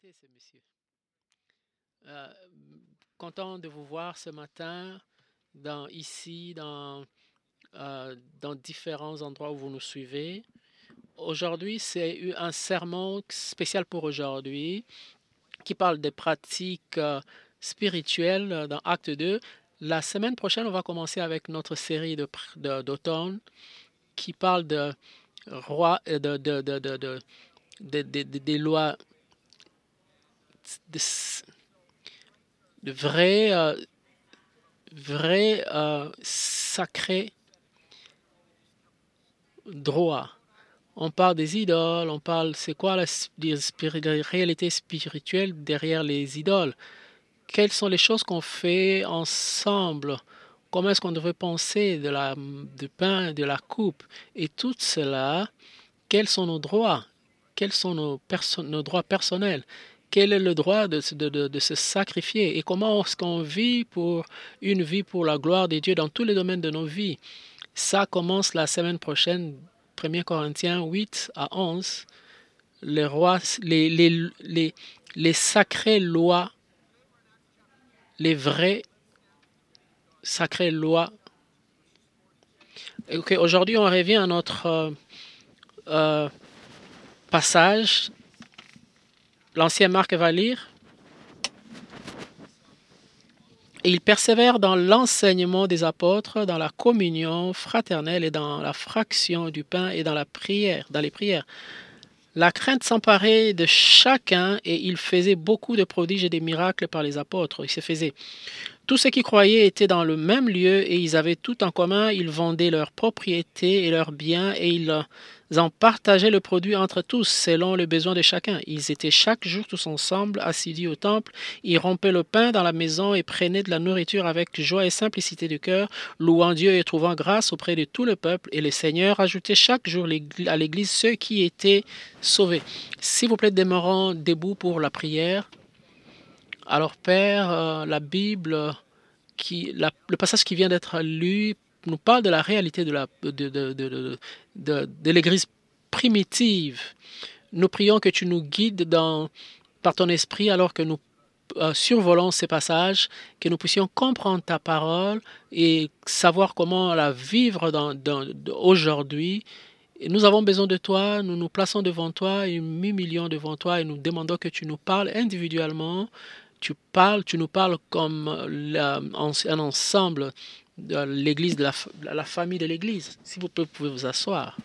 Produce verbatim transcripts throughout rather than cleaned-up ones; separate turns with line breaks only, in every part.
Enchanté, c'est monsieur. Euh, Content de vous voir ce matin dans, ici, dans, euh, dans différents endroits où vous nous suivez. Aujourd'hui, c'est un sermon spécial pour aujourd'hui qui parle des pratiques euh, spirituelles euh, dans Acte deux. La semaine prochaine, on va commencer avec notre série de, pr- de- d'automne qui parle de roi, euh, de, de, de, de, de- de- de- de- des lois, de, de vrais, euh, vrais euh, sacrés droits. On parle des idoles, on parle, c'est quoi la, s- des spiri- la réalité spirituelle derrière les idoles? Quelles sont les choses qu'on fait ensemble? Comment est-ce qu'on devrait penser de la, du pain, de la coupe? Et tout cela, quels sont nos droits? Quels sont nos, perso- nos droits personnels? Quel est le droit de, se- de, de- de se sacrifier? Et comment est-ce qu'on vit pour une vie pour la gloire de Dieu dans tous les domaines de nos vies? Ça commence la semaine prochaine, premier Corinthiens huit à onze. Les rois, les, les, les, les sacrées lois, les vraies sacrées lois. Ok, aujourd'hui, on revient à notre euh, euh, passage. L'ancien Marc va lire. Et il persévère dans l'enseignement des apôtres, dans la communion fraternelle et dans la fraction du pain et dans la prière, dans les prières. La crainte s'emparait de chacun et il faisait beaucoup de prodiges et des miracles par les apôtres. Il se faisait. Tous ceux qui croyaient étaient dans le même lieu et ils avaient tout en commun. Ils vendaient leurs propriétés et leurs biens et ils en partageaient le produit entre tous selon le besoin de chacun. Ils étaient chaque jour tous ensemble, assidus au temple. Ils rompaient le pain dans la maison et prenaient de la nourriture avec joie et simplicité de cœur, louant Dieu et trouvant grâce auprès de tout le peuple. Et le Seigneur ajoutait chaque jour à l'Église ceux qui étaient sauvés. S'il vous plaît, demeurons debout pour la prière. Alors, Père, euh, la Bible, qui, la- le passage qui vient d'être lu nous parle de la réalité de la, de, de, de, de, de- de l'Église primitive. Nous prions que tu nous guides dans, par ton esprit alors que nous euh, survolons ces passages, que nous puissions comprendre ta parole et savoir comment la vivre dans, dans- aujourd'hui. Et nous avons besoin de toi, nous nous plaçons devant toi et nous humilions devant toi et nous demandons que tu nous parles individuellement. Tu parles, tu nous parles comme la- un ensemble de l'Église, de la, la famille de l'Église. Si vous pouvez, pouvez vous asseoir.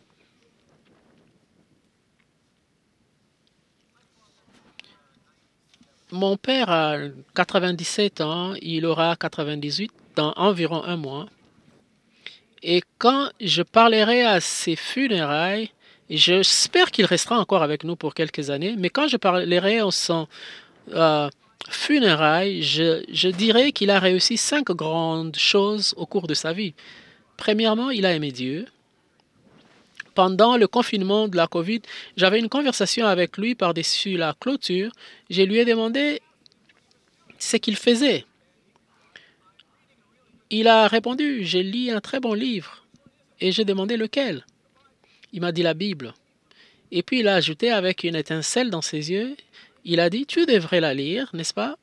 Mon père a quatre-vingt-dix-sept ans, il aura quatre-vingt-dix-huit dans environ un mois. Et quand je parlerai à ses funérailles, j'espère qu'il restera encore avec nous pour quelques années, mais quand je parlerai à son euh, funérailles, je, je dirais qu'il a réussi cinq grandes choses au cours de sa vie. Premièrement, il a aimé Dieu. Pendant le confinement de la COVID, j'avais une conversation avec lui par-dessus la clôture. Je lui ai demandé ce qu'il faisait. Il a répondu, j'ai lu un très bon livre. Et j'ai demandé lequel. Il m'a dit la Bible. Et puis il a ajouté avec une étincelle dans ses yeux, il a dit, tu devrais la lire, n'est-ce pas?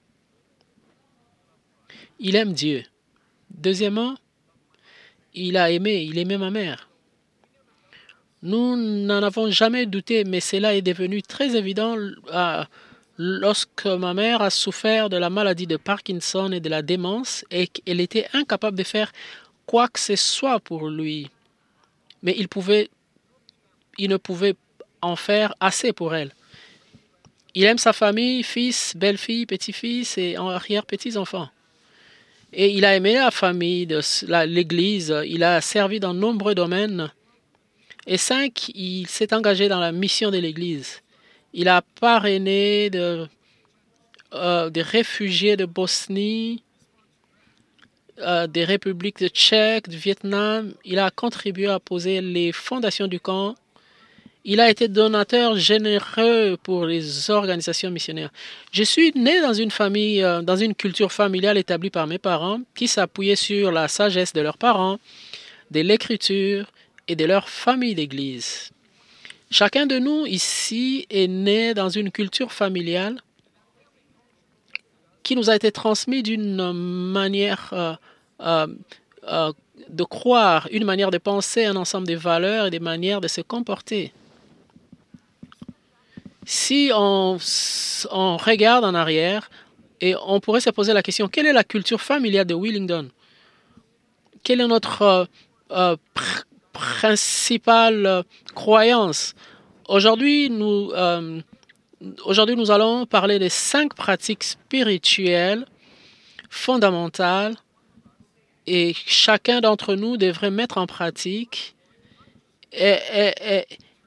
Il aime Dieu. Deuxièmement, il a aimé, il aimait ma mère. Nous n'en avons jamais douté, mais cela est devenu très évident euh, lorsque ma mère a souffert de la maladie de Parkinson et de la démence et qu'elle était incapable de faire quoi que ce soit pour lui. Mais il pouvait, il ne pouvait en faire assez pour elle. Il aime sa famille, fils, belle-fille, petit-fils et arrière-petits-enfants. Et il a aimé la famille, de la- l'Église, il a servi dans de nombreux domaines. Et cinq, il s'est engagé dans la mission de l'Église. Il a parrainé de, euh, des réfugiés de Bosnie, euh, des républiques de Tchèque, du Vietnam. Il a contribué à poser les fondations du camp. Il a été donateur généreux pour les organisations missionnaires. Je suis né dans une famille, euh, dans une culture familiale établie par mes parents qui s'appuyait sur la sagesse de leurs parents, de l'écriture et de leur famille d'église. Chacun de nous ici est né dans une culture familiale qui nous a été transmise d'une manière euh, euh, euh, de croire, une manière de penser, un ensemble de valeurs et des manières de se comporter. Si on, on regarde en arrière, et on pourrait se poser la question, quelle est la culture familiale de Willingdon? Quelle est notre euh, euh, pr principale euh, croyance? Aujourd'hui, nous, euh, aujourd'hui, nous allons parler des cinq pratiques spirituelles fondamentales et chacun d'entre nous devrait mettre en pratique. Et, et, et,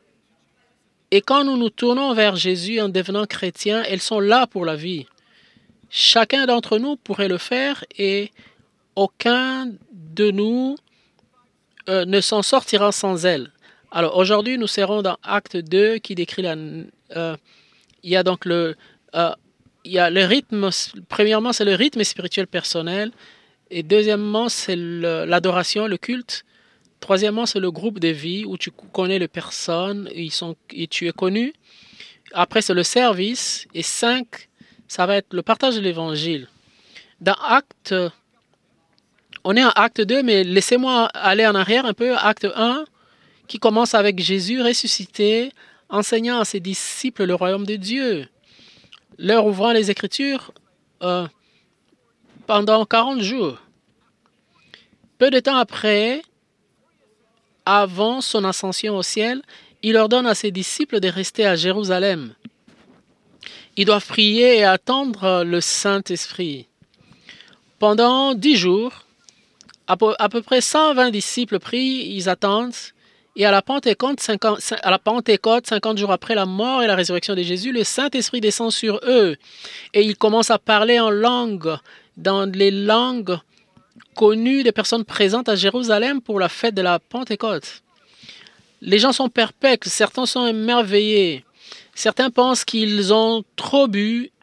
et quand nous nous tournons vers Jésus en devenant chrétiens, elles sont là pour la vie. Chacun d'entre nous pourrait le faire et aucun de nous euh, ne s'en sortira sans elles. Alors aujourd'hui, nous serons dans Acte deux qui décrit la... Euh, il y a donc le... Euh, il y a le rythme... Premièrement, c'est le rythme spirituel personnel. Et deuxièmement, c'est l'adoration, le, le culte. Troisièmement, c'est le groupe de vie où tu connais les personnes et, ils sont, et tu es connu. Après, c'est le service. Et cinq, ça va être le partage de l'évangile. Dans Acte... On est en Acte deux, mais laissez-moi aller en arrière un peu. Acte un, qui commence avec Jésus ressuscité, enseignant à ses disciples le royaume de Dieu, leur ouvrant les Écritures euh, pendant quarante jours. Peu de temps après, avant son ascension au ciel, il ordonne à ses disciples de rester à Jérusalem. Ils doivent prier et attendre le Saint-Esprit. Pendant dix jours, à peu, à peu près cent vingt disciples prient, ils attendent. Et à la Pentecôte, cinquante, à la Pentecôte, cinquante jours après la mort et la résurrection de Jésus, le Saint-Esprit descend sur eux. Et ils commencent à parler en langue, dans les langues connues des personnes présentes à Jérusalem pour la fête de la Pentecôte. Les gens sont perplexes, certains sont émerveillés. Certains pensent qu'ils ont trop bu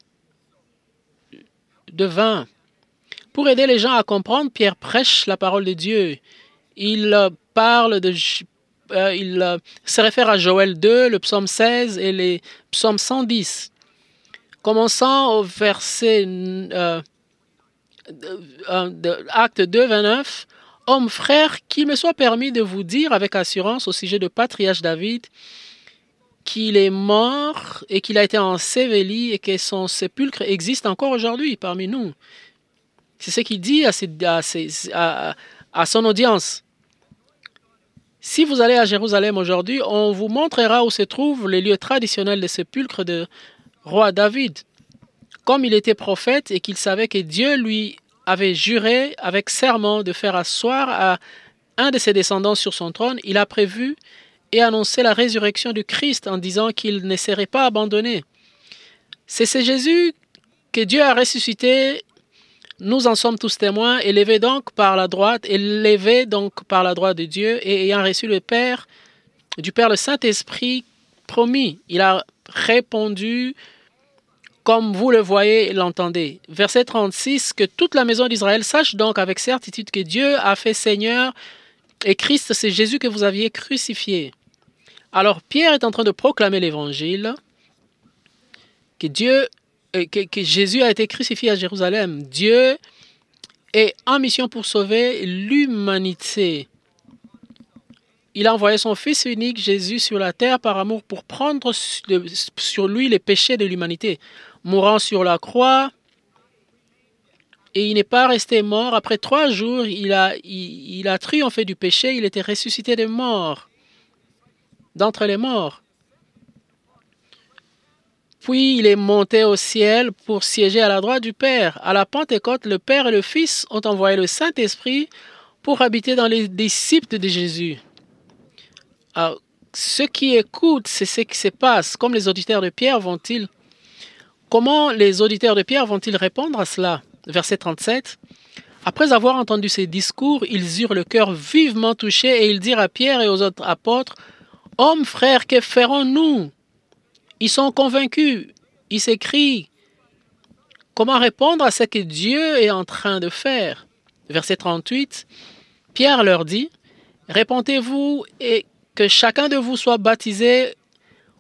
de vin. Pour aider les gens à comprendre, Pierre prêche la parole de Dieu. Il euh, parle de... Euh, il euh, se réfère à Joël deux, le psaume seize et les psaumes cent dix. Commençant au verset euh, euh, de Acte deux, vingt-neuf, « Hommes, frères, qu'il me soit permis de vous dire avec assurance au sujet de patriarche David qu'il est mort et qu'il a été enseveli et que son sépulcre existe encore aujourd'hui parmi nous. » C'est ce qu'il dit à, ses, à, ses, à, à son audience. Si vous allez à Jérusalem aujourd'hui, on vous montrera où se trouvent les lieux traditionnels des sépulcres de roi David. Comme il était prophète et qu'il savait que Dieu lui avait juré avec serment de faire asseoir à un de ses descendants sur son trône, il a prévu et annoncé la résurrection du Christ en disant qu'il ne serait pas abandonné. C'est ce Jésus que Dieu a ressuscité. Nous en sommes tous témoins, élevés donc par la droite, élevés donc par la droite de Dieu et ayant reçu le Père, du Père le Saint-Esprit promis. Il a répondu comme vous le voyez et l'entendez. Verset trente-six, que toute la maison d'Israël sache donc avec certitude que Dieu a fait Seigneur et Christ, c'est Jésus que vous aviez crucifié. Alors Pierre est en train de proclamer l'évangile, que Dieu Que, que Jésus a été crucifié à Jérusalem. Dieu est en mission pour sauver l'humanité. Il a envoyé son Fils unique, Jésus, sur la terre par amour pour prendre sur lui les péchés de l'humanité. Mourant sur la croix, et il n'est pas resté mort. Après trois jours, il a, il, il a triomphé du péché. Il était ressuscité des morts, d'entre les morts. Puis il est monté au ciel pour siéger à la droite du Père. À la Pentecôte, le Père et le Fils ont envoyé le Saint-Esprit pour habiter dans les disciples de Jésus. Alors, ceux qui écoutent, c'est ce qui se passe. Comme les auditeurs de Pierre vont-ils... Comment les auditeurs de Pierre vont-ils répondre à cela? Verset trente-sept. Après avoir entendu ces discours, ils eurent le cœur vivement touché et ils dirent à Pierre et aux autres apôtres, « Hommes, frères, que ferons-nous » Ils sont convaincus. Ils s'écrient. Comment répondre à ce que Dieu est en train de faire? Verset trente-huit. Pierre leur dit, « Répondez-vous et que chacun de vous soit baptisé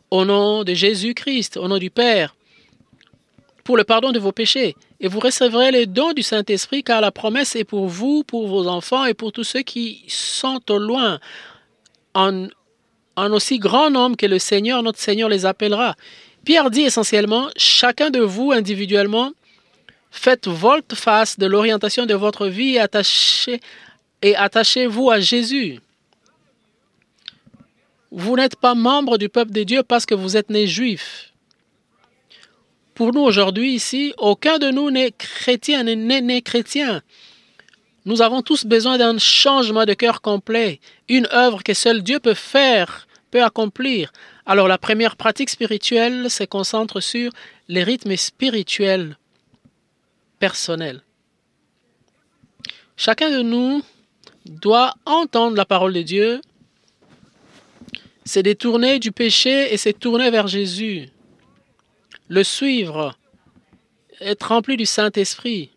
au nom de Jésus-Christ, au nom du Père, pour le pardon de vos péchés. Et vous recevrez les dons du Saint-Esprit, car la promesse est pour vous, pour vos enfants et pour tous ceux qui sont au loin, en, en aussi grand nombre que le Seigneur, notre Seigneur, les appellera. Pierre dit essentiellement, chacun de vous individuellement, faites volte-face de l'orientation de votre vie et attachez, et attachez-vous à Jésus. Vous n'êtes pas membre du peuple de Dieu parce que vous êtes né juif. Pour nous aujourd'hui ici, aucun de nous n'est chrétien, n'est né chrétien. Nous avons tous besoin d'un changement de cœur complet, une œuvre que seul Dieu peut faire, peut accomplir. Alors la première pratique spirituelle se concentre sur les rythmes spirituels personnels. Chacun de nous doit entendre la parole de Dieu, se détourner du péché et se tourner vers Jésus, le suivre, être rempli du Saint-Esprit.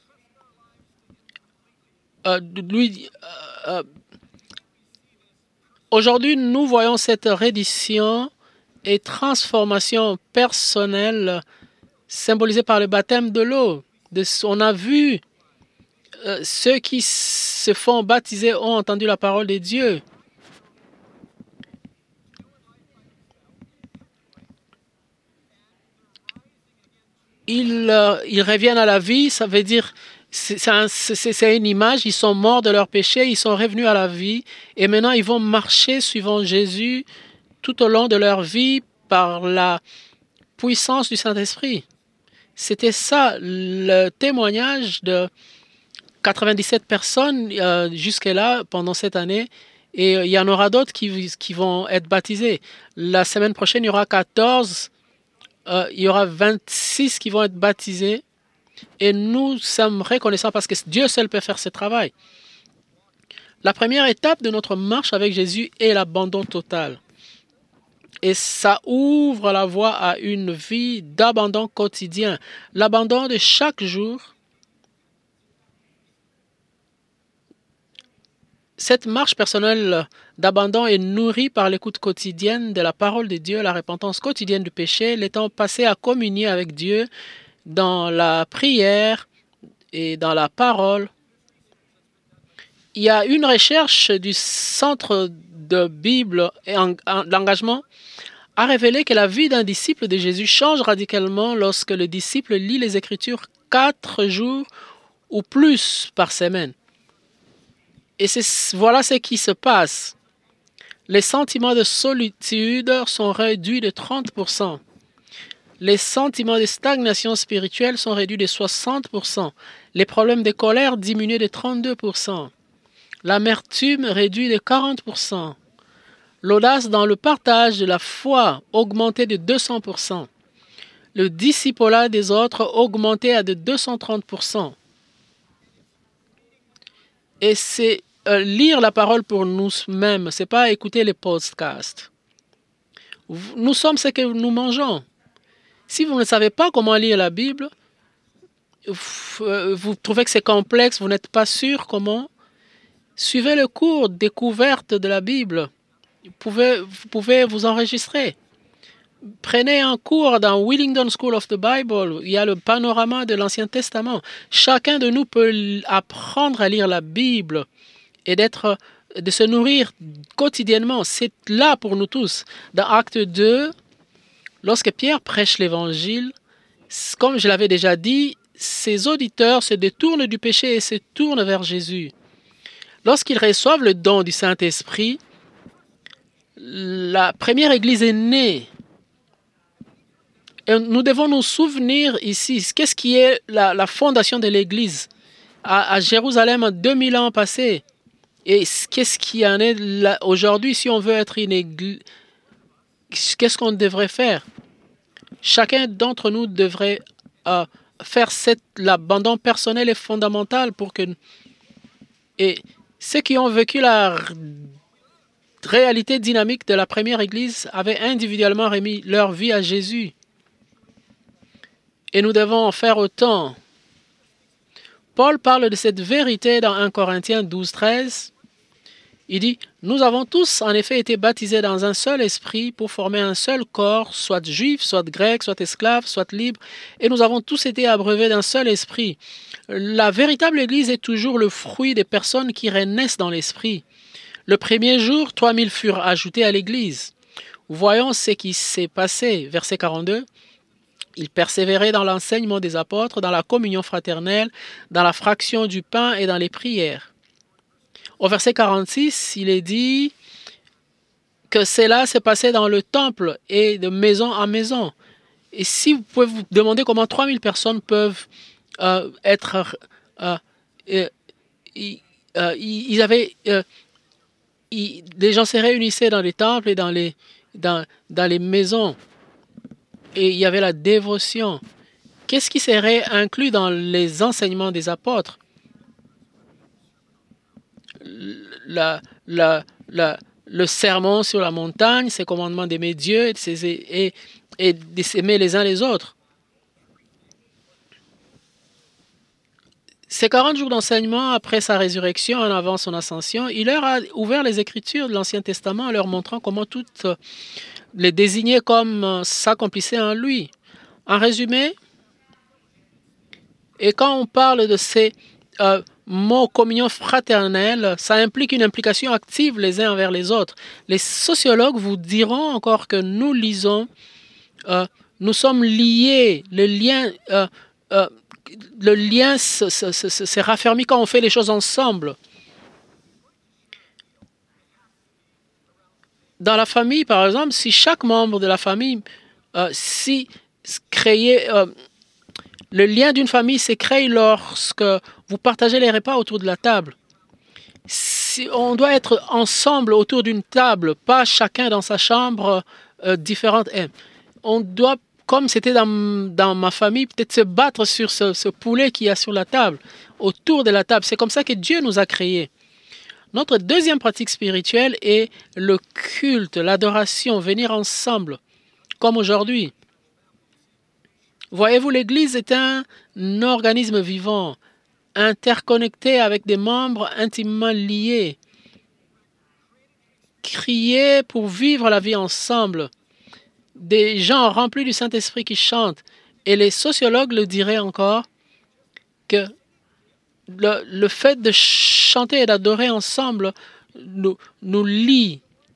Euh, lui, euh, euh, aujourd'hui, nous voyons cette reddition et transformation personnelle symbolisée par le baptême de l'eau. De, on a vu euh, ceux qui se font baptiser ont entendu la parole de Dieu. Ils, euh, ils reviennent à la vie, ça veut dire, c'est un, une image, ils sont morts de leur péché, ils sont revenus à la vie et maintenant ils vont marcher suivant Jésus tout au long de leur vie par la puissance du Saint-Esprit. C'était ça le témoignage de quatre-vingt-dix-sept personnes euh, jusque-là pendant cette année et euh, il y en aura d'autres qui, qui vont être baptisés. La semaine prochaine, il y aura quatorze. Euh, il y aura vingt-six qui vont être baptisés et nous sommes reconnaissants parce que Dieu seul peut faire ce travail. La première étape de notre marche avec Jésus est l'abandon total. Et ça ouvre la voie à une vie d'abandon quotidien. L'abandon de chaque jour. Cette marche personnelle d'abandon est nourrie par l'écoute quotidienne de la parole de Dieu, la repentance quotidienne du péché, le temps passé à communier avec Dieu dans la prière et dans la parole. Il y a une recherche du Centre de Bible et d'engagement a révélé que la vie d'un disciple de Jésus change radicalement lorsque le disciple lit les Écritures quatre jours ou plus par semaine. Et voilà ce qui se passe. Les sentiments de solitude sont réduits de trente pour cent. Les sentiments de stagnation spirituelle sont réduits de soixante pour cent. Les problèmes de colère diminuent de trente-deux pour cent. L'amertume réduit de quarante pour cent. L'audace dans le partage de la foi augmentée de deux cents pour cent. Le discipolat des autres augmenté à de deux cent trente pour cent. Et c'est euh, lire la parole pour nous-mêmes, ce n'est pas écouter les podcasts. Nous sommes ce que nous mangeons. Si vous ne savez pas comment lire la Bible, vous trouvez que c'est complexe, vous n'êtes pas sûr comment, suivez le cours découverte de la Bible. Vous pouvez, vous pouvez vous enregistrer. Prenez un cours dans Willingdon School of the Bible. Il y a le panorama de l'Ancien Testament. Chacun de nous peut apprendre à lire la Bible et d'être, de se nourrir quotidiennement. C'est là pour nous tous. Dans Acte deux, lorsque Pierre prêche l'Évangile, comme je l'avais déjà dit, ses auditeurs se détournent du péché et se tournent vers Jésus. Lorsqu'ils reçoivent le don du Saint-Esprit, la première Église est née. Et nous devons nous souvenir ici, qu'est-ce qui est la, la fondation de l'Église à, à Jérusalem en deux mille ans passés. Et qu'est-ce qui en est là, aujourd'hui si on veut être une Église? Qu'est-ce qu'on devrait faire? Chacun d'entre nous devrait euh, faire cette, l'abandon personnel est fondamental pour que... Et ceux qui ont vécu la réalité dynamique de la première Église avaient individuellement remis leur vie à Jésus. Et nous devons en faire autant. Paul parle de cette vérité dans un Corinthiens douze, treize. Il dit, nous avons tous en effet été baptisés dans un seul esprit pour former un seul corps, soit juif, soit grec, soit esclave, soit libre, et nous avons tous été abreuvés d'un seul esprit. La véritable Église est toujours le fruit des personnes qui renaissent dans l'esprit. Le premier jour, trois mille furent ajoutés à l'Église. Voyons ce qui s'est passé. Verset quarante-deux. Ils persévéraient dans l'enseignement des apôtres, dans la communion fraternelle, dans la fraction du pain et dans les prières. Au verset quarante-six, il est dit que cela s'est passé dans le temple et de maison en maison. Et si vous pouvez vous demander comment trois mille personnes peuvent euh, être... Euh, euh, euh, ils avaient... Euh, ils, les gens se réunissaient dans les temples et dans les, dans, dans les maisons. Et il y avait la dévotion. Qu'est-ce qui serait inclus dans les enseignements des apôtres? La, la, la, le sermon sur la montagne, ses commandements d'aimer Dieu et, de et, et de s'aimer les uns les autres. Ces quarante jours d'enseignement après sa résurrection, en avant son ascension, il leur a ouvert les Écritures de l'Ancien Testament en leur montrant comment toutes les désigner comme s'accomplissaient en lui. En résumé, et quand on parle de ces euh, mots communion fraternelle, ça implique une implication active les uns envers les autres. Les sociologues vous diront encore que nous lisons, euh, nous sommes liés, le lien, euh, euh, le lien s'est raffermi quand on fait les choses ensemble. Dans la famille, par exemple, si chaque membre de la famille, euh, si créait, euh, le lien d'une famille s'est créé lorsque vous partagez les repas autour de la table. Si on doit être ensemble autour d'une table, pas chacun dans sa chambre euh, différente. On doit, comme c'était dans, dans ma famille, peut-être se battre sur ce, ce poulet qu'il y a sur la table, autour de la table. C'est comme ça que Dieu nous a créés. Notre deuxième pratique spirituelle est le culte, l'adoration, venir ensemble, comme aujourd'hui. Voyez-vous, l'Église est un organisme vivant, interconnecté avec des membres intimement liés, créés pour vivre la vie ensemble, des gens remplis du Saint-Esprit qui chantent. Et les sociologues le diraient encore que Le, le fait de chanter et d'adorer ensemble nous, nous lie.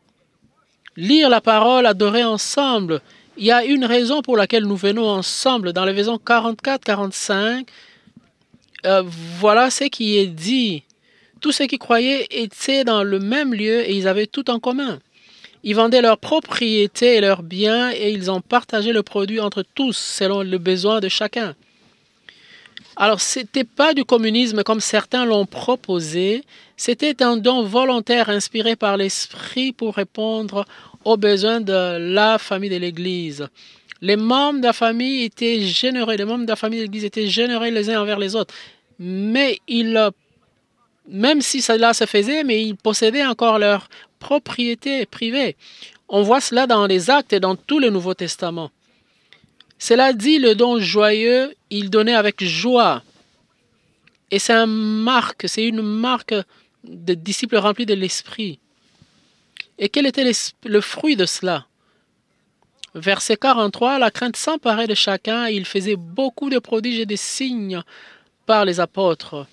Lire la parole, adorer ensemble. Il y a une raison pour laquelle nous venons ensemble. Dans les versets quarante-quatre quarante-cinq, euh, voilà ce qui est dit. Tous ceux qui croyaient étaient dans le même lieu et ils avaient tout en commun. Ils vendaient leurs propriétés et leurs biens et ils ont partagé le produit entre tous selon le besoin de chacun. Alors, ce n'était pas du communisme comme certains l'ont proposé, c'était un don volontaire inspiré par l'Esprit pour répondre aux besoins de la famille de l'Église. Les membres de la famille étaient généreux, les membres de la famille de l'Église étaient généreux les uns envers les autres. Mais ils, même si cela se faisait, mais ils possédaient encore leur propriété privée. On voit cela dans les Actes et dans tout le Nouveau Testament. Cela dit, le don joyeux, il donnait avec joie. Et c'est un marque, c'est une marque de disciples remplis de l'Esprit. Et quel était le fruit de cela? Verset quarante-trois, la crainte s'emparait de chacun, et il faisait beaucoup de prodiges et de signes par les apôtres.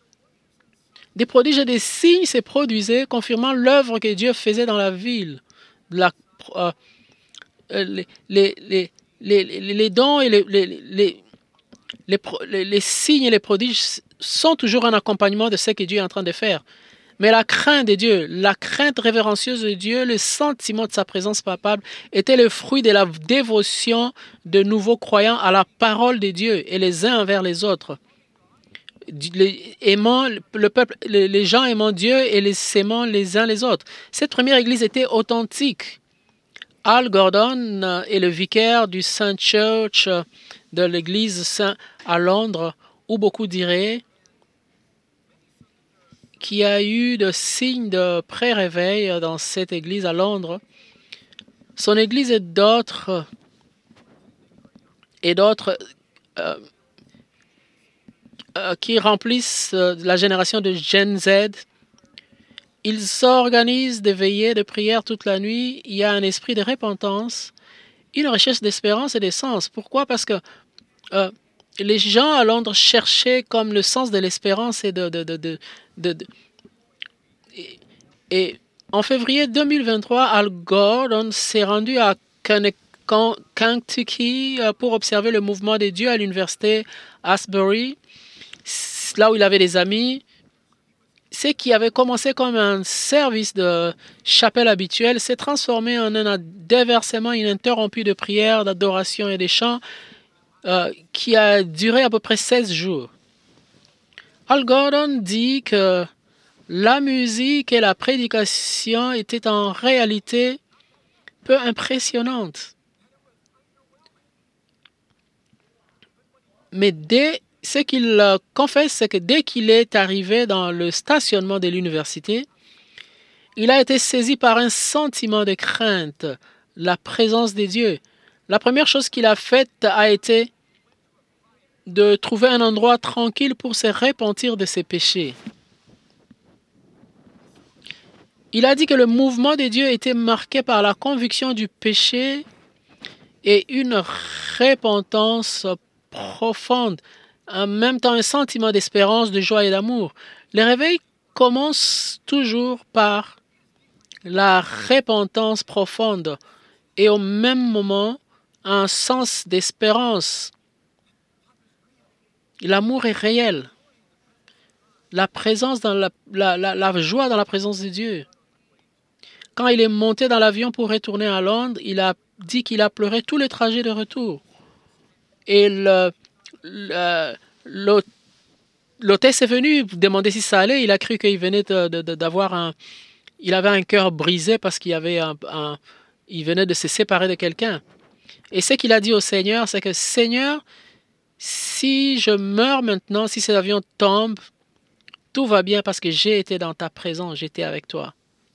Des prodiges et des signes se produisaient, confirmant l'œuvre que Dieu faisait dans la ville. La, euh, les, les, les Les, les, les dons et les, les, les, les, les signes et les prodiges sont toujours un accompagnement de ce que Dieu est en train de faire. Mais la crainte de Dieu, la crainte révérencieuse de Dieu, le sentiment de sa présence palpable était le fruit de la dévotion de nouveaux croyants à la parole de Dieu et les uns envers les autres. Les, aimant, le peuple, les, les gens aimant Dieu et les s'aimant les uns les autres. Cette première église était authentique. Al Gordon est le vicaire du Saint Church de l'église Saint à Londres, où beaucoup diraient qu'il y a eu de signes de pré-réveil dans cette église à Londres. Son église et d'autres et d'autres euh, euh, qui remplissent euh, la génération de Gen Z Ils s'organisent des veillées de prière toute la nuit. Il y a un esprit de repentance, une richesse d'espérance et d'essence. Pourquoi? Parce que euh, les gens à Londres cherchaient comme le sens de l'espérance et de... de, de, de, de, de et, et en février deux mille vingt-trois, Al Gore s'est rendu à Kentucky pour observer le mouvement des dieux à l'université Asbury, là où il avait des amis. Ce qui avait commencé comme un service de chapelle habituel s'est transformé en un déversement ininterrompu de prières, d'adoration et de chants euh, qui a duré à peu près seize jours. Al Gordon dit que la musique et la prédication étaient en réalité peu impressionnantes. Mais dès ce qu'il confesse, c'est que dès qu'il est arrivé dans le stationnement de l'université, il a été saisi par un sentiment de crainte, la présence des dieux. La première chose qu'il a faite a été de trouver un endroit tranquille pour se repentir de ses péchés. Il a dit que le mouvement des dieux était marqué par la conviction du péché et une repentance profonde, en même temps un sentiment d'espérance, de joie et d'amour. Les réveils commencent toujours par la repentance profonde et au même moment un sens d'espérance. L'amour est réel. La présence dans la, la, la, la joie dans la présence de Dieu. Quand il est monté dans l'avion pour retourner à Londres, il a dit qu'il a pleuré tous les trajets de retour. Et le, le, l'hôtesse est venue demander si ça allait. Il a cru qu'il venait de, de, de, d'avoir un... Il avait un cœur brisé parce qu'il avait un, un, il venait de se séparer de quelqu'un. Et ce qu'il a dit au Seigneur, c'est que Seigneur, si je meurs maintenant, si cet avion tombe, tout va bien parce que j'ai été dans ta présence, j'étais avec toi.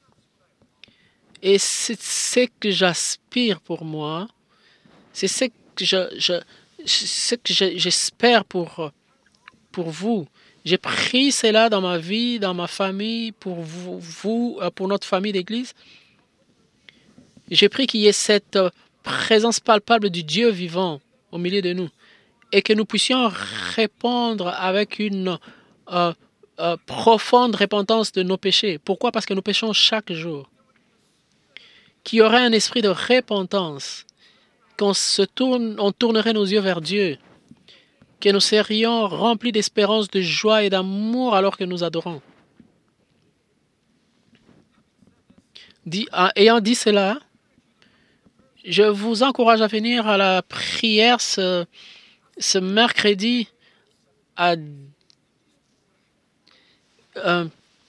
Et c'est ce que j'aspire pour moi, c'est ce que je, je, ce que je, j'espère pour, pour vous. J'ai pris cela dans ma vie, dans ma famille, pour vous, vous pour notre famille d'église. J'ai pris qu'il y ait cette présence palpable du Dieu vivant au milieu de nous et que nous puissions répondre avec une euh, euh, profonde repentance de nos péchés. Pourquoi? Parce que nous péchons chaque jour. Qu'il y aurait un esprit de repentance, qu'on se tourne, on tournerait nos yeux vers Dieu, que nous serions remplis d'espérance, de joie et d'amour alors que nous adorons. Dit, ayant dit cela, je vous encourage à venir à la prière ce, ce mercredi à euh,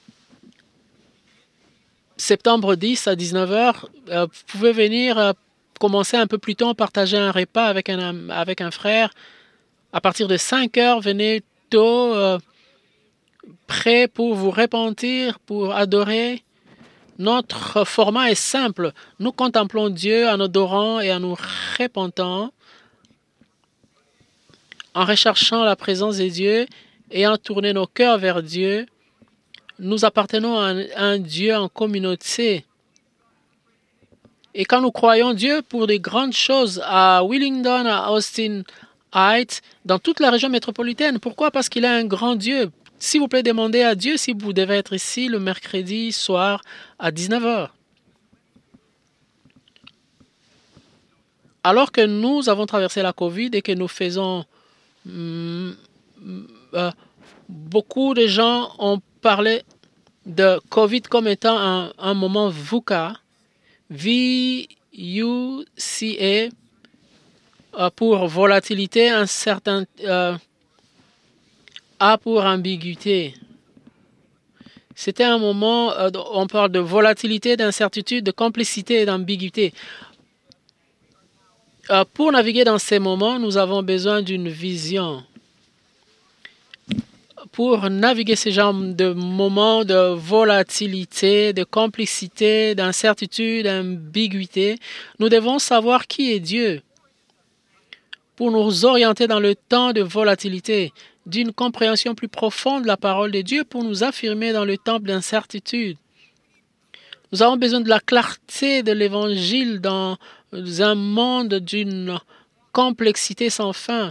septembre dix à dix-neuf heures. Euh, vous pouvez venir euh, commencer un peu plus tôt, partager un repas avec un, avec un frère. À partir de cinq heures, venez tôt, euh, prêt pour vous repentir, pour adorer. Notre format est simple. Nous contemplons Dieu en adorant et en nous repentant, en recherchant la présence de Dieu et en tournant nos cœurs vers Dieu. Nous appartenons à un, à un Dieu en communauté. Et quand nous croyons Dieu pour des grandes choses à Willingdon, à Austin Heights, dans toute la région métropolitaine, pourquoi? Parce qu'il est un grand Dieu. S'il vous plaît, demandez à Dieu si vous devez être ici le mercredi soir à dix-neuf heures. Alors que nous avons traversé la COVID et que nous faisons... Mm, euh, beaucoup de gens ont parlé de COVID comme étant un, un moment VUCA, V U C A, euh, pour volatilité, un certain... Euh, A pour ambiguïté. C'était un moment, euh, on parle de volatilité, d'incertitude, de complicité et d'ambiguïté. Euh, pour naviguer dans ces moments, nous avons besoin d'une vision. Pour naviguer ces genres de moments de volatilité, de complicité, d'incertitude, d'ambiguïté, nous devons savoir qui est Dieu. Pour nous orienter dans le temps de volatilité, d'une compréhension plus profonde de la parole de Dieu pour nous affirmer dans le temps d'incertitude. Nous avons besoin de la clarté de l'Évangile dans un monde d'une complexité sans fin.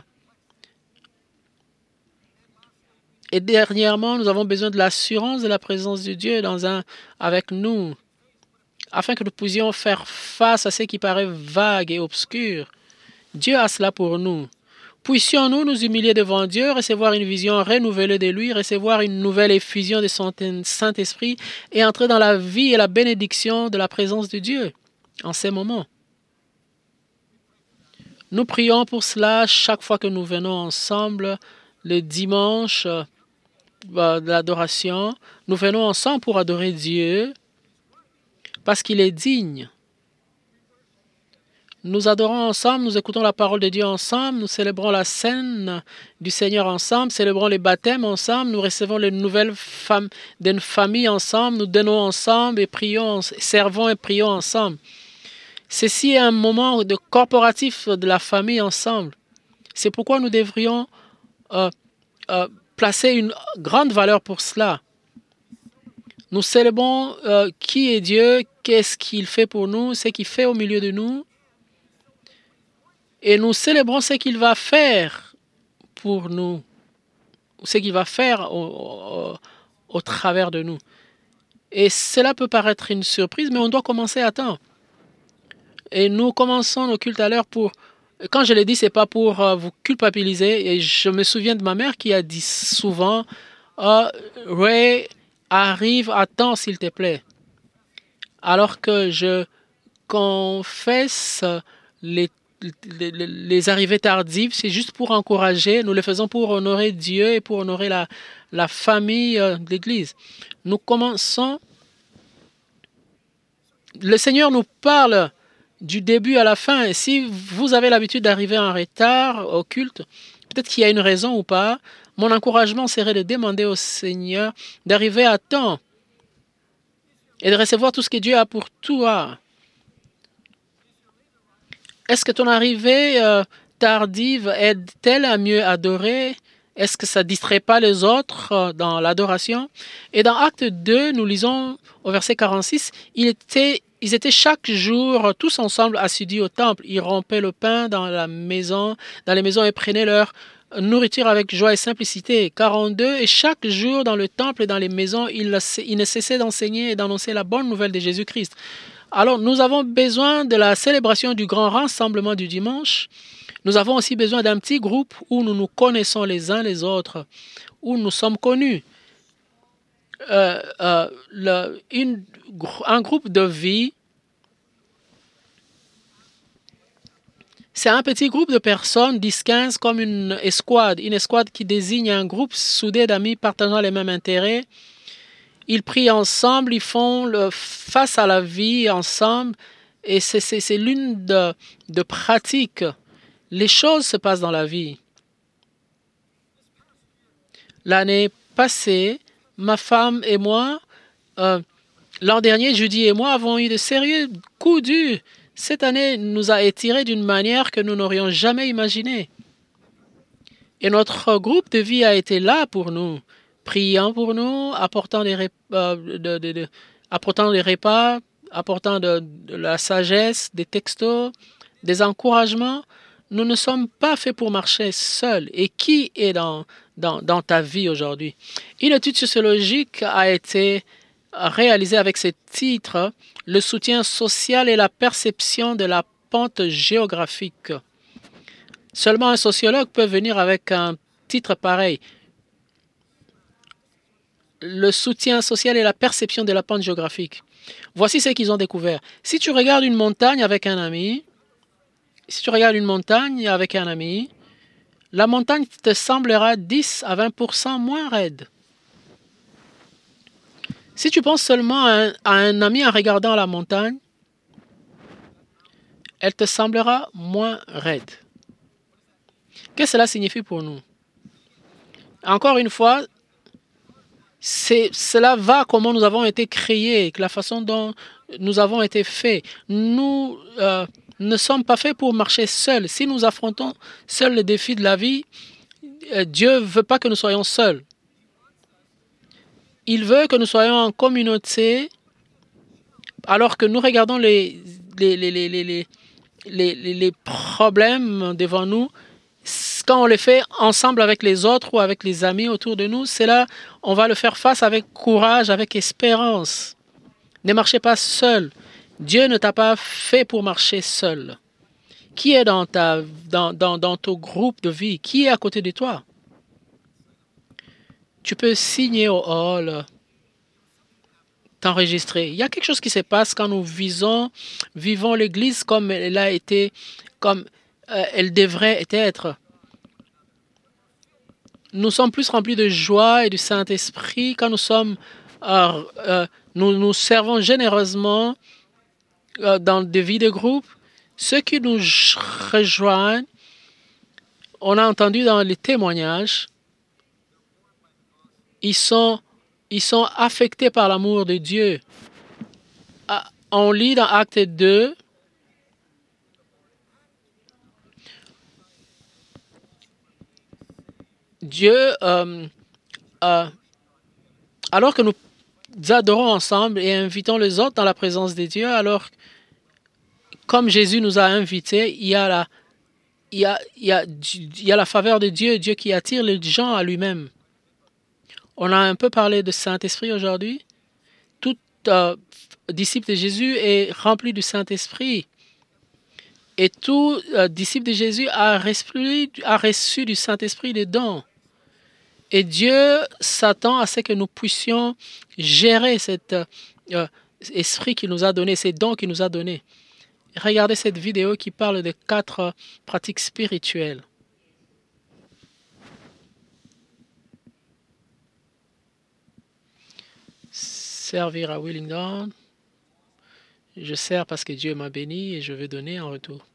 Et dernièrement, nous avons besoin de l'assurance de la présence de Dieu dans un, avec nous, afin que nous puissions faire face à ce qui paraît vague et obscur. Dieu a cela pour nous. Puissions-nous nous humilier devant Dieu, recevoir une vision renouvelée de lui, recevoir une nouvelle effusion de son Saint-Esprit et entrer dans la vie et la bénédiction de la présence de Dieu en ces moments. Nous prions pour cela chaque fois que nous venons ensemble le dimanche euh, de l'adoration. Nous venons ensemble pour adorer Dieu parce qu'il est digne. Nous adorons ensemble, nous écoutons la parole de Dieu ensemble, nous célébrons la scène du Seigneur ensemble, célébrons les baptêmes ensemble, nous recevons les nouvelles femmes d'une famille ensemble, nous donnons ensemble et prions, servons et prions ensemble. Ceci est un moment de corporatif de la famille ensemble. C'est pourquoi nous devrions euh, euh, placer une grande valeur pour cela. Nous célébrons euh, qui est Dieu, qu'est-ce qu'il fait pour nous, ce qu'il fait au milieu de nous. Et nous célébrons ce qu'il va faire pour nous, ce qu'il va faire au, au, au travers de nous. Et cela peut paraître une surprise, mais on doit commencer à temps. Et nous commençons nos cultes à l'heure pour... Quand je l'ai dit, ce n'est pas pour uh, vous culpabiliser. Et je me souviens de ma mère qui a dit souvent oh, « Ray, arrive à temps, s'il te plaît. » Alors que je confesse les Les, les, les arrivées tardives, c'est juste pour encourager. Nous le faisons pour honorer Dieu et pour honorer la, la famille euh, de l'Église. Nous commençons. Le Seigneur nous parle du début à la fin. Et si vous avez l'habitude d'arriver en retard au culte, peut-être qu'il y a une raison ou pas. Mon encouragement serait de demander au Seigneur d'arriver à temps et de recevoir tout ce que Dieu a pour toi. Est-ce que ton arrivée euh, tardive aide-t-elle à mieux adorer? Est-ce que ça ne distrait pas les autres euh, dans l'adoration? Et dans Acte deux, nous lisons au verset quarante-six, il était, ils étaient chaque jour tous ensemble assidus au temple. Ils rompaient le pain dans la maison, dans les maisons et prenaient leur nourriture avec joie et simplicité. quarante-deux, et chaque jour dans le temple et dans les maisons, ils, ils ne cessaient d'enseigner et d'annoncer la bonne nouvelle de Jésus-Christ. Alors, nous avons besoin de la célébration du grand rassemblement du dimanche. Nous avons aussi besoin d'un petit groupe où nous nous connaissons les uns les autres, où nous sommes connus. Euh, euh, le, une, un groupe de vie, c'est un petit groupe de personnes, dix quinze, comme une escouade. Une escouade qui désigne un groupe soudé d'amis partageant les mêmes intérêts. Ils prient ensemble, ils font le face à la vie ensemble et c'est, c'est, c'est l'une de, de pratiques. Les choses se passent dans la vie. L'année passée, ma femme et moi, euh, l'an dernier, Judy et moi avons eu de sérieux coups durs. Cette année nous a étirés d'une manière que nous n'aurions jamais imaginée. Et notre groupe de vie a été là pour nous. Priant pour nous, apportant des, repas, de, de, de, apportant des repas, apportant de, de la sagesse, des textos, des encouragements. Nous ne sommes pas faits pour marcher seuls. Et qui est dans, dans, dans ta vie aujourd'hui? Une étude sociologique a été réalisée avec ce titre « Le soutien social et la perception de la pente géographique ». Seulement un sociologue peut venir avec un titre pareil. Le soutien social et la perception de la pente géographique. Voici ce qu'ils ont découvert. Si tu regardes une montagne avec un ami, si tu regardes une montagne avec un ami, la montagne te semblera dix à vingt pour cent moins raide. Si tu penses seulement à un, à un ami en regardant la montagne, elle te semblera moins raide. Qu'est-ce que cela signifie pour nous? Encore une fois, C'est, cela va comment nous avons été créés, la façon dont nous avons été faits. Nous euh, ne sommes pas faits pour marcher seuls. Si nous affrontons seuls les défis de la vie, euh, Dieu ne veut pas que nous soyons seuls. Il veut que nous soyons en communauté alors que nous regardons les, les, les, les, les, les, les, les problèmes devant nous, quand on les fait ensemble avec les autres ou avec les amis autour de nous, c'est là, on va le faire face avec courage, avec espérance. Ne marchez pas seul. Dieu ne t'a pas fait pour marcher seul. Qui est dans, ta, dans, dans, dans ton groupe de vie? Qui est à côté de toi? Tu peux signer au hall, t'enregistrer. Il y a quelque chose qui se passe quand nous visons, vivons l'Église comme elle a été, comme euh, elle devrait être. Nous sommes plus remplis de joie et du Saint-Esprit quand nous sommes, euh, euh, nous nous servons généreusement euh, dans des vies de groupe. Ceux qui nous rejoignent, on a entendu dans les témoignages, ils sont, ils sont affectés par l'amour de Dieu. Ah, on lit dans Acte deux, Dieu, euh, euh, alors que nous adorons ensemble et invitons les autres dans la présence de Dieu, alors comme Jésus nous a invités, il y a la, il y a, il y a, il y a la faveur de Dieu, Dieu qui attire les gens à lui-même. On a un peu parlé de Saint-Esprit aujourd'hui. Tout euh, disciple de Jésus est rempli du Saint-Esprit. Et tout euh, disciple de Jésus a reçu, a reçu du Saint-Esprit des dons. Et Dieu s'attend à ce que nous puissions gérer cet euh, esprit qu'il nous a donné, ces dons qu'il nous a donnés. Regardez cette vidéo qui parle de quatre pratiques spirituelles. Servir à Willingdon. Je sers parce que Dieu m'a béni et je veux donner en retour.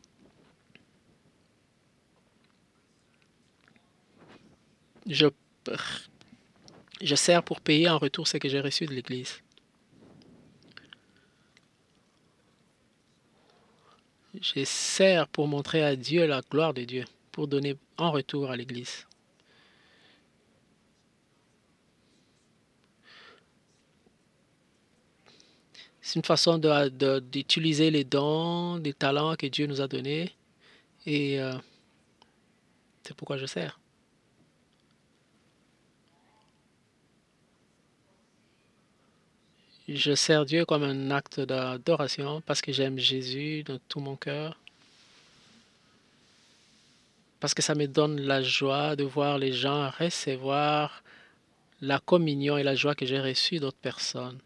Je, je sers pour payer en retour ce que j'ai reçu de l'Église. Je sers pour montrer à Dieu la gloire de Dieu, pour donner en retour à l'Église. C'est une façon de, de, d'utiliser les dons, les talents que Dieu nous a donnés. Et euh, c'est pourquoi je sers. Je sers Dieu comme un acte d'adoration parce que j'aime Jésus de tout mon cœur. Parce que ça me donne la joie de voir les gens recevoir la communion et la joie que j'ai reçue d'autres personnes.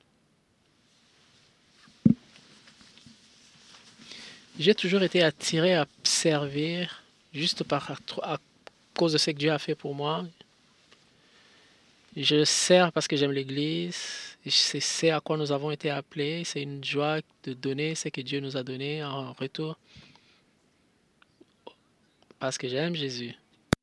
J'ai toujours été attiré à servir juste par, à cause de ce que Dieu a fait pour moi. Je sers parce que j'aime l'Église. C'est ce à quoi nous avons été appelés. C'est une joie de donner ce que Dieu nous a donné en retour. Parce que j'aime Jésus.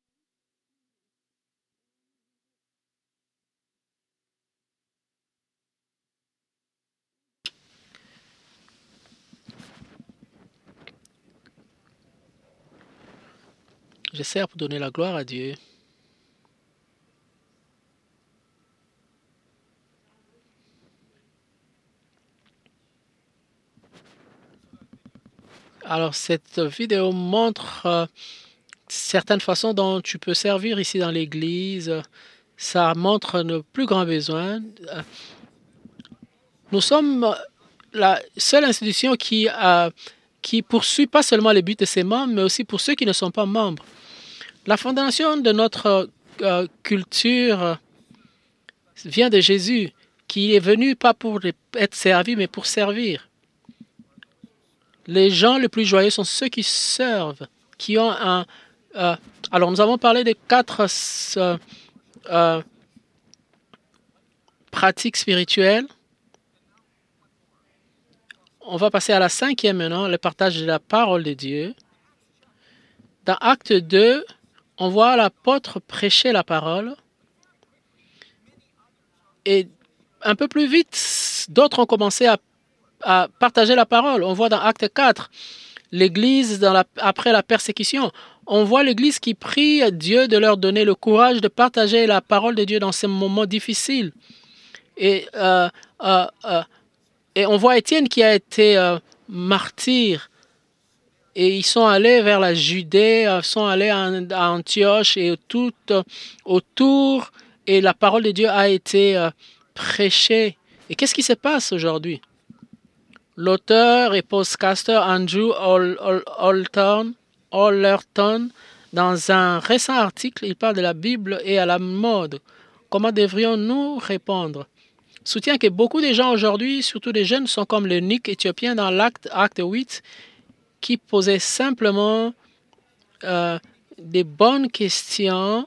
Je sers pour donner la gloire à Dieu. Alors, cette vidéo montre euh, certaines façons dont tu peux servir ici dans l'Église. Ça montre nos plus grands besoins. Nous sommes la seule institution qui, euh, qui poursuit pas seulement les buts de ses membres, mais aussi pour ceux qui ne sont pas membres. La fondation de notre euh, culture vient de Jésus, qui est venu pas pour être servi, mais pour servir. Les gens les plus joyeux sont ceux qui servent, qui ont un... Euh, alors, nous avons parlé des quatre euh, euh, pratiques spirituelles. On va passer à la cinquième maintenant, le partage de la parole de Dieu. Dans Acte deux, on voit l'apôtre prêcher la parole. Et un peu plus vite, d'autres ont commencé à, à partager la parole. On voit dans Acte quatre, l'Église, dans la, après la persécution, on voit l'Église qui prie à Dieu de leur donner le courage de partager la parole de Dieu dans ces moments difficiles. Et euh, euh, euh, Et on voit Étienne qui a été euh, martyr. Et ils sont allés vers la Judée, ils sont allés à Antioche et tout euh, autour. Et la parole de Dieu a été euh, prêchée. Et qu'est-ce qui se passe aujourd'hui? L'auteur et podcaster Andrew Ollerton, Ollerton, dans un récent article, il parle de la Bible et à la mode. Comment devrions-nous répondre? Soutient que beaucoup de gens aujourd'hui, surtout des jeunes, sont comme le Nick éthiopien dans l'acte acte huit, qui posait simplement euh, des bonnes questions,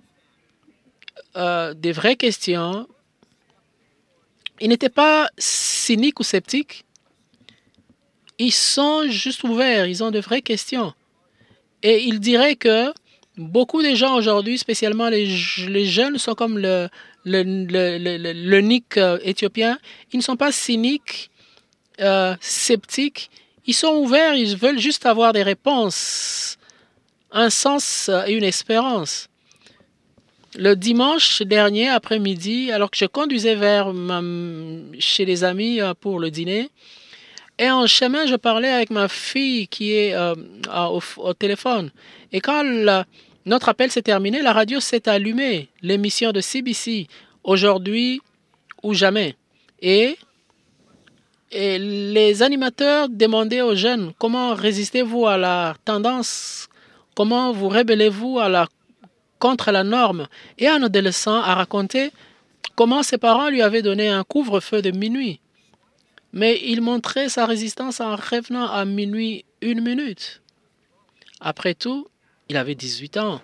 euh, des vraies questions. Ils n'étaient pas cyniques ou sceptiques. Ils sont juste ouverts, ils ont de vraies questions. Et il dirait que beaucoup de gens aujourd'hui, spécialement les, les jeunes, sont comme le, le, le, le, le, le Nick euh, éthiopien. Ils ne sont pas cyniques, euh, sceptiques. Ils sont ouverts, ils veulent juste avoir des réponses, un sens et une espérance. Le dimanche dernier après-midi, alors que je conduisais vers ma, chez les amis pour le dîner, et en chemin, je parlais avec ma fille qui est euh, au, au téléphone. Et quand la, notre appel s'est terminé, la radio s'est allumée, l'émission de C B C, Aujourd'hui ou jamais. Et, et les animateurs demandaient aux jeunes, comment résistez-vous à la tendance? Comment vous rébellez-vous à la, contre la norme? Et un adolescent a raconté comment ses parents lui avaient donné un couvre-feu de minuit. Mais il montrait sa résistance en revenant à minuit une minute. Après tout, il avait dix-huit ans.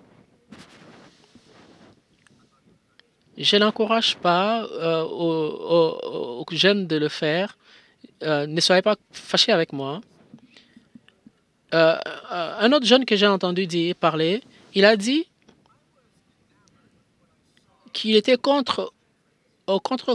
Je n'encourage pas euh, aux, aux, aux jeunes de le faire. Euh, ne soyez pas fâchés avec moi. Euh, un autre jeune que j'ai entendu dire, parler, il a dit qu'il était contre, euh, contre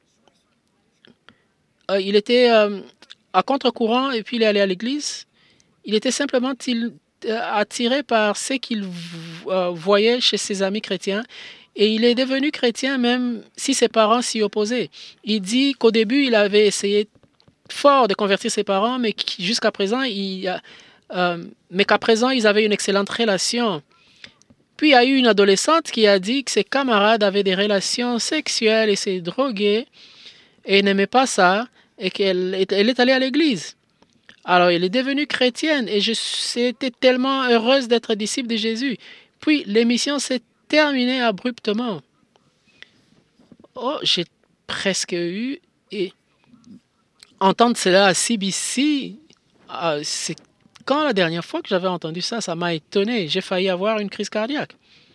euh, il était euh, à contre-courant et puis il est allé à l'église. Il était simplement il, euh, attiré par ce qu'il euh, voyait chez ses amis chrétiens. Et il est devenu chrétien même si ses parents s'y opposaient. Il dit qu'au début, il avait essayé fort de convertir ses parents, mais jusqu'à présent, il, euh, mais qu'à présent, ils avaient une excellente relation. Puis il y a eu une adolescente qui a dit que ses camarades avaient des relations sexuelles et s'est droguée et n'aimait pas ça et qu'elle elle est allée à l'église. Alors, elle est devenue chrétienne et j'étais tellement heureuse d'être disciple de Jésus. Puis, l'émission s'est terminée abruptement. Oh, j'ai presque eu... Et entendre cela à C B C, euh, c'est quand la dernière fois que j'avais entendu ça, ça m'a étonné. J'ai failli avoir une crise cardiaque.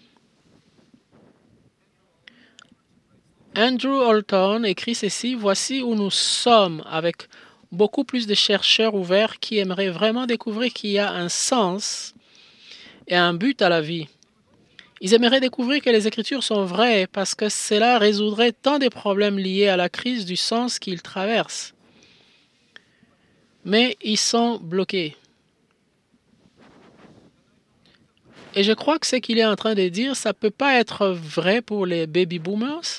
Andrew Olton écrit ceci: voici où nous sommes avec beaucoup plus de chercheurs ouverts qui aimeraient vraiment découvrir qu'il y a un sens et un but à la vie. Ils aimeraient découvrir que les Écritures sont vraies parce que cela résoudrait tant de problèmes liés à la crise du sens qu'ils traversent. Mais ils sont bloqués. Et je crois que ce qu'il est en train de dire, ça ne peut pas être vrai pour les baby boomers,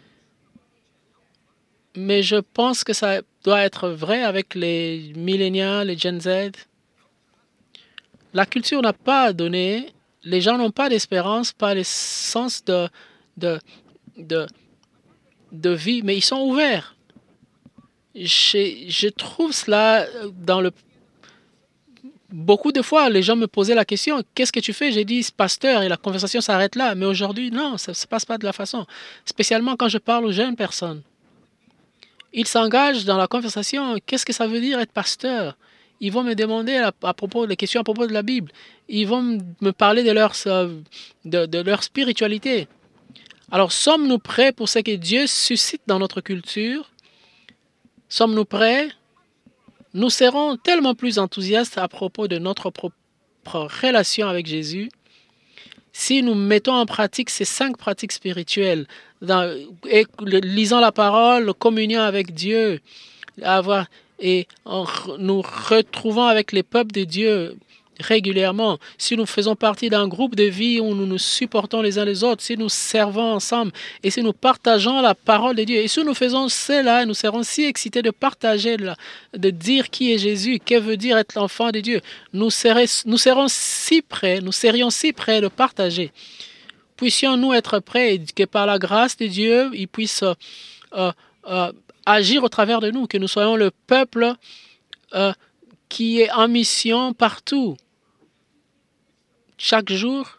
mais je pense que ça doit être vrai avec les millénials, les Gen Z. La culture n'a pas donné, les gens n'ont pas d'espérance, pas de sens de, de, de, de vie, mais ils sont ouverts. Je, je trouve cela dans le... Beaucoup de fois, les gens me posaient la question, qu'est-ce que tu fais? J'ai dit, pasteur, et la conversation s'arrête là. Mais aujourd'hui, non, ça ne se passe pas de la façon. Spécialement quand je parle aux jeunes personnes. Ils s'engagent dans la conversation. Qu'est-ce que ça veut dire être pasteur? Ils vont me demander à, à propos des questions à propos de la Bible. Ils vont me parler de leur, de, de leur spiritualité. Alors, sommes-nous prêts pour ce que Dieu suscite dans notre culture? Sommes-nous prêts? Nous serons tellement plus enthousiastes à propos de notre propre relation avec Jésus si nous mettons en pratique ces cinq pratiques spirituelles, dans, et, lisant la parole, communion avec Dieu, avoir, et en, nous retrouvant avec les peuples de Dieu, régulièrement, si nous faisons partie d'un groupe de vie où nous nous supportons les uns les autres, si nous servons ensemble et si nous partageons la parole de Dieu, et si nous faisons cela, nous serons si excités de partager, de, de dire qui est Jésus, que veut dire être l'enfant de Dieu. Nous, serez, nous serons si prêts, nous serions si prêts de partager. Puissions-nous être prêts et que par la grâce de Dieu, il puisse euh, euh, agir au travers de nous, que nous soyons le peuple euh, qui est en mission partout. Chaque jour,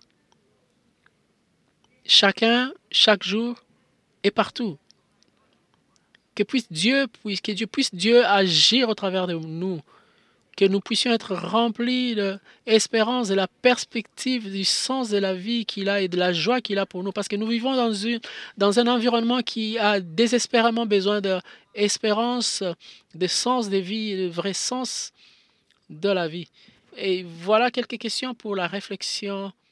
chacun, chaque jour et partout. Que puisse Dieu, puisse, que Dieu puisse Dieu agir au travers de nous. Que nous puissions être remplis d'espérance, de la perspective, du sens de la vie qu'il a et de la joie qu'il a pour nous. Parce que nous vivons dans, une, dans un environnement qui a désespérément besoin d'espérance, de sens de vie, de vrai sens de la vie. Et voilà quelques questions pour la réflexion